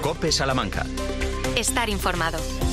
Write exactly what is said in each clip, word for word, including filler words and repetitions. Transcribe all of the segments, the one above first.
COPE Salamanca. Estar informado.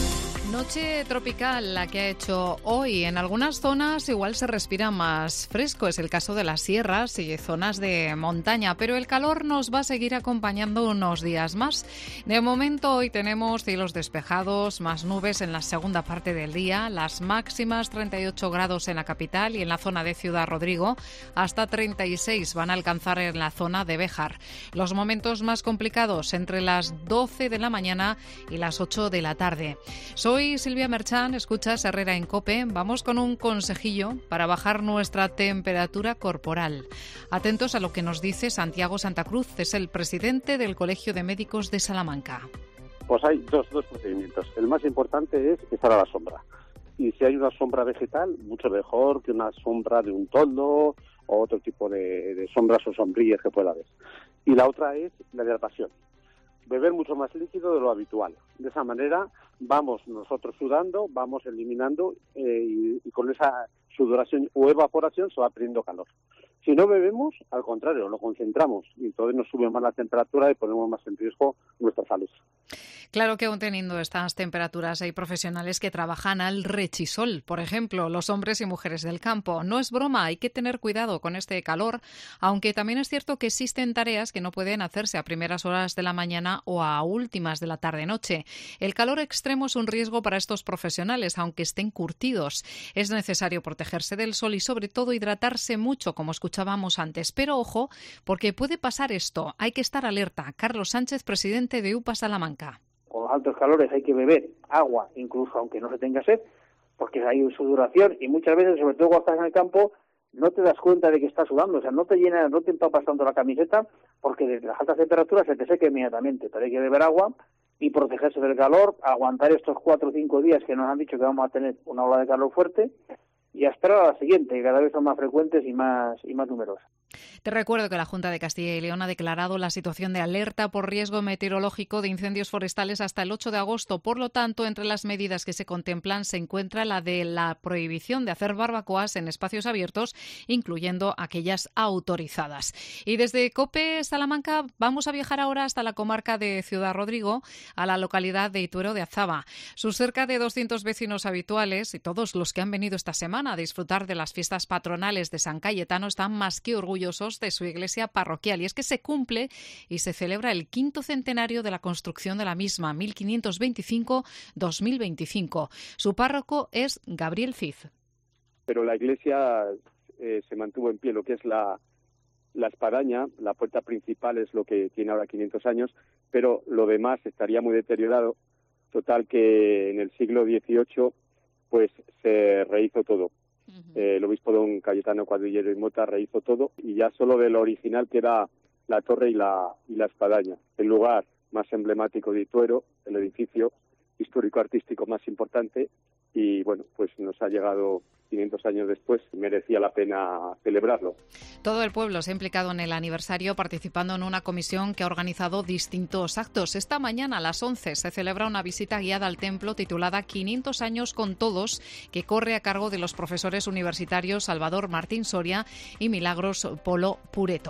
Noche tropical la que ha hecho hoy. En algunas zonas igual se respira más fresco. Es el caso de las sierras y zonas de montaña. Pero el calor nos va a seguir acompañando unos días más. De momento hoy tenemos cielos despejados, más nubes en la segunda parte del día. Las máximas treinta y ocho grados en la capital y en la zona de Ciudad Rodrigo. Hasta treinta y seis van a alcanzar en la zona de Béjar. Los momentos más complicados entre las doce de la mañana y las ocho de la tarde. Soy Soy Silvia Merchán, escuchas Herrera en COPE. Vamos con un consejillo para bajar nuestra temperatura corporal. Atentos a lo que nos dice Santiago Santa Cruz, es el presidente del Colegio de Médicos de Salamanca. Pues hay dos, dos procedimientos. El más importante es estar a la sombra. Y si hay una sombra vegetal, mucho mejor que una sombra de un toldo o otro tipo de, de sombras o sombrillas que pueda haber. Y la otra es la hidratación. Beber mucho más líquido de lo habitual. De esa manera vamos nosotros sudando, vamos eliminando eh, y, y con esa sudoración o evaporación se va perdiendo calor. Si no bebemos, al contrario, lo concentramos y entonces nos sube más la temperatura y ponemos más en riesgo nuestra salud. Claro que aún teniendo estas temperaturas hay profesionales que trabajan al rechisol, por ejemplo, los hombres y mujeres del campo. No es broma, hay que tener cuidado con este calor, aunque también es cierto que existen tareas que no pueden hacerse a primeras horas de la mañana o a últimas de la tarde-noche. El calor extremo es un riesgo para estos profesionales, aunque estén curtidos. Es necesario protegerse del sol y sobre todo hidratarse mucho, como escuchábamos antes. Pero ojo, porque puede pasar esto, hay que estar alerta. Carlos Sánchez, presidente de U P A Salamanca. Con los altos calores hay que beber agua, incluso aunque no se tenga sed, porque hay sudoración y muchas veces, sobre todo cuando estás en el campo, no te das cuenta de que estás sudando, o sea, no te llena, no te empapas tanto la camiseta, porque desde las altas temperaturas se te seca inmediatamente, pero hay que beber agua y protegerse del calor, aguantar estos cuatro o cinco días que nos han dicho que vamos a tener una ola de calor fuerte y a esperar a la siguiente, que cada vez son más frecuentes y más y más numerosas. Te recuerdo que la Junta de Castilla y León ha declarado la situación de alerta por riesgo meteorológico de incendios forestales hasta el ocho de agosto. Por lo tanto, entre las medidas que se contemplan se encuentra la de la prohibición de hacer barbacoas en espacios abiertos, incluyendo aquellas autorizadas. Y desde COPE Salamanca vamos a viajar ahora hasta la comarca de Ciudad Rodrigo, a la localidad de Ituero de Azaba. Sus cerca de doscientos vecinos habituales y todos los que han venido esta semana a disfrutar de las fiestas patronales de San Cayetano están más que orgullosos de su iglesia parroquial. Y es que se cumple y se celebra el quinto centenario de la construcción de la misma, mil quinientos veinticinco a dos mil veinticinco. Su párroco es Gabriel Cid. Pero la iglesia eh, se mantuvo en pie, lo que es la, la espadaña, la puerta principal es lo que tiene ahora quinientos años, pero lo demás estaría muy deteriorado, total que en el siglo dieciocho pues se rehizo todo. Eh, el obispo don Cayetano Cuadrillero y Mota rehizo todo y ya solo de lo original queda la torre y la y la espadaña, el lugar más emblemático de Ituero, el edificio histórico-artístico más importante y bueno, pues nos ha llegado quinientos años después y merecía la pena celebrarlo. Todo el pueblo se ha implicado en el aniversario participando en una comisión que ha organizado distintos actos. Esta mañana a las once se celebra una visita guiada al templo titulada quinientos años con todos, que corre a cargo de los profesores universitarios Salvador Martín Soria y Milagros Polo Pureto.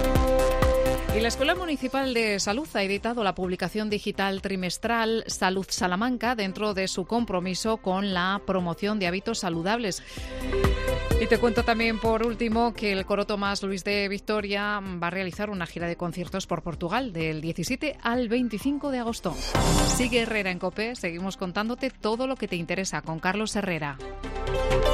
Y la Escuela Municipal de Salud ha editado la publicación digital trimestral Salud Salamanca dentro de su compromiso con la promoción de hábitos saludables. Y te cuento también, por último, que el Coro Tomás Luis de Victoria va a realizar una gira de conciertos por Portugal del diecisiete al veinticinco de agosto. Sigue Herrera en COPE, seguimos contándote todo lo que te interesa con Carlos Herrera.